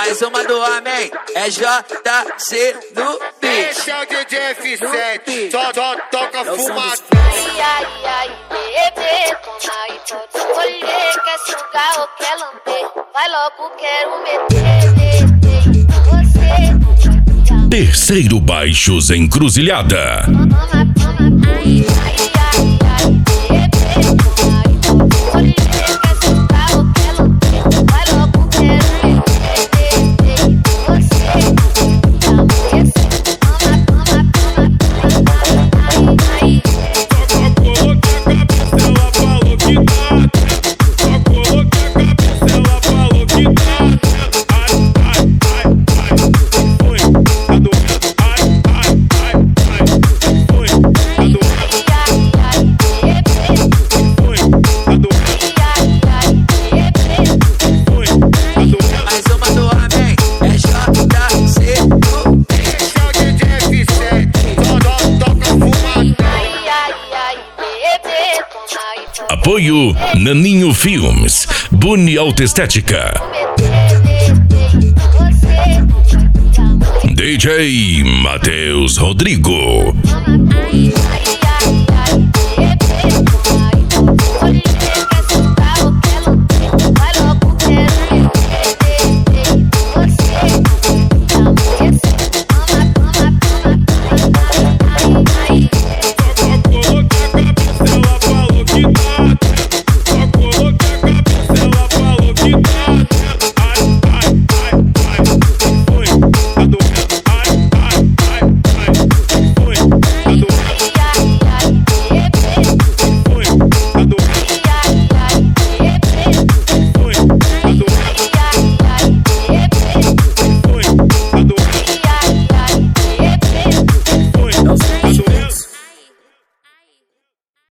Mais uma do homem, é JC no beat. Esse é o DJ F7, só toca fumaça. Ai, ai, bebê, toma e pode escolher. Quer sugar ou quer lamber? Vai logo, quero meter você. Terceiro Baixos Encruzilhada. Apoio Naninho Filmes, Buni Autoestética, DJ Matheus Rodrigo.